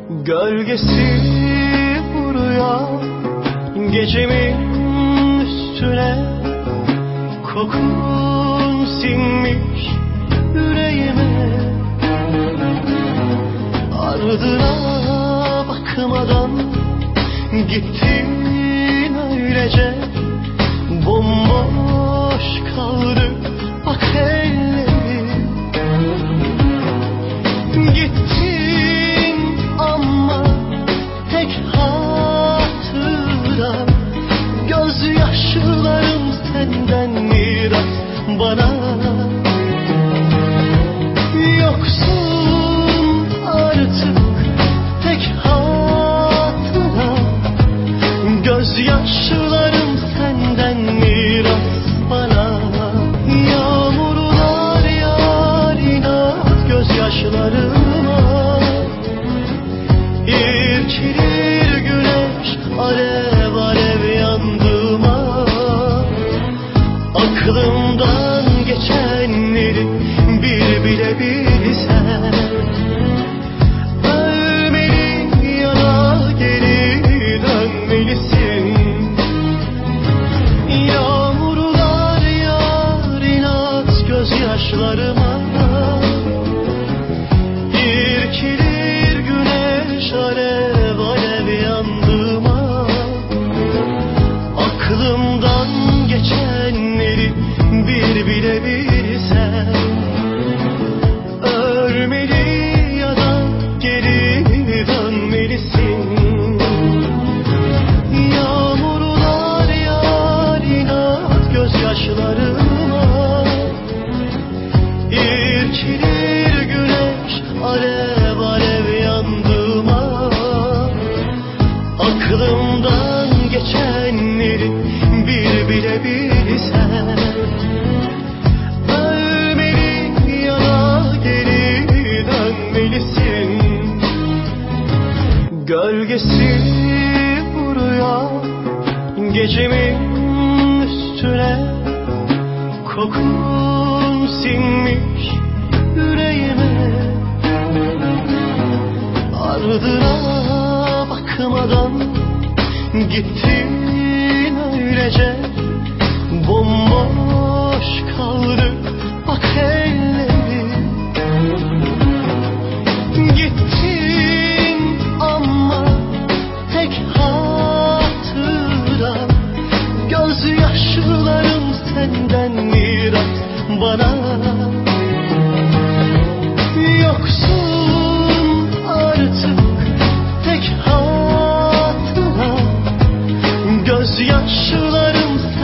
Gölgesi vuruyor gecemin üstüne, kokun sinmiş yüreğime. Ardına bakmadan gittin öylece, bomboş kaldı bak ellerim. Gittin ama tek hatıra, gözyaşlarım senden miras bana. Yoksun artık tek hatıra, gözyaşlarım senden miras bana. Yağmurlar yağar inat gözyaşlarıma, İrkilir güneş alev alev yandığıma. Aklımdan geçenleri bir bile bilsen, ölmeli ya da geri dönmelisin. Yağmurlar yağar inat gözyaşlarıma, İrkilir güneş alev alev yandığıma. Aklımdan geçenleri bir bile bilsen, ölmeli ya da geri dönmelisin. Yağmurlar yağar inat gözyaşlarıma, İrkilir güneş alev alev yandığıma. Aklımdan geçenleri bir bile bilsen, ölmeli ya da geri dönmelisin. Gölgesi vuruyor gecemin üstüne, kokun sinmiş yüreğime. Ardına bakmadan gittin öylece, bomboş kaldı bak ellerim. Gittin ama tek hatıra, gözyaşlarım senden miras bana. Yoksun artık tek hatıra, gözyaşlarım